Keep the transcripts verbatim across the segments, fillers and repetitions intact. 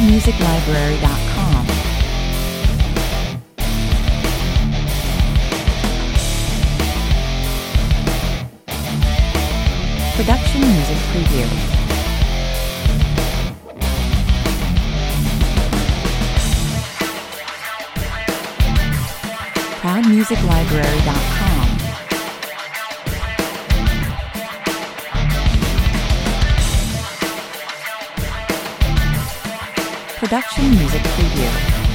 music library dot com. Production Music Preview. proud music library dot com. Production Music Preview.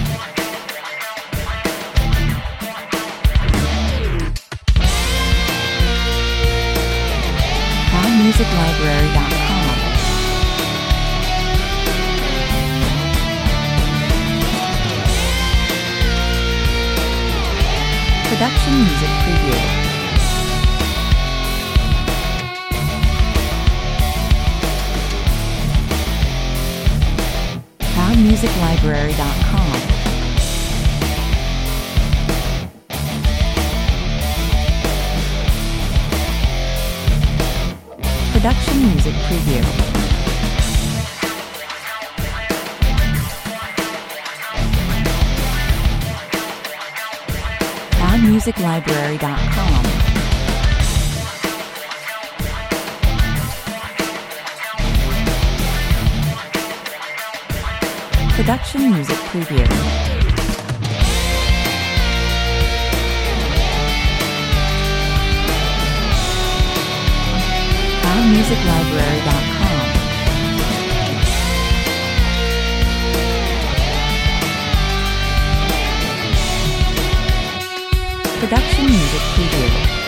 proud music library dot com. Production Music Preview. proud music library dot com. Production Music Preview. proud music library dot com. Production Music Preview. proud music library dot com. Production Music Preview.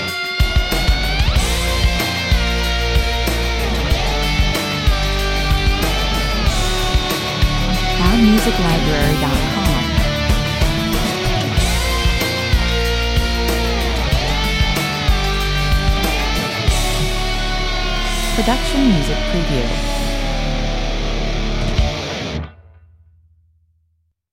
proud music library dot com. Production Music Preview.